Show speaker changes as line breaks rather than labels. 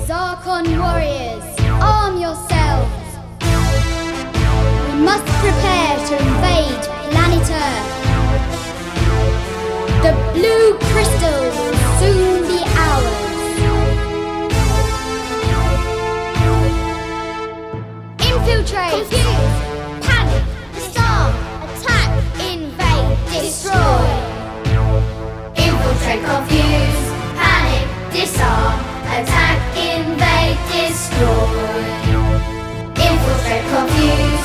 Zarkon warriors, arm yourselves. We must prepare to invade planet Earth. The blue crystal will soon be ours. Infiltrate, confuse, panic, disarm, attack, invade, destroy.
Infiltrate, confuse, panic, disarm, attack, invade, destroy. Infiltrate, confuse.